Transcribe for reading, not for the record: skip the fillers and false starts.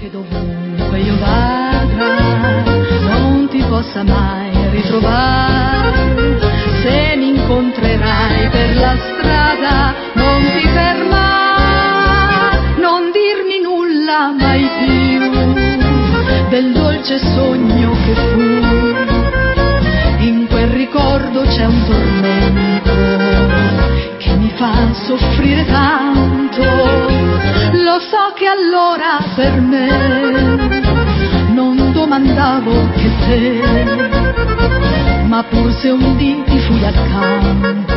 che dovunque io vada non ti possa mai ritrovare. Se mi incontrerai per la strada non ti fermare, non dirmi nulla mai più del dolce sogno che fu. In quel ricordo c'è un tormento che mi fa soffrire tanto. Lo so che allora per me non domandavo che te, ma pur se un dì ti fui accanto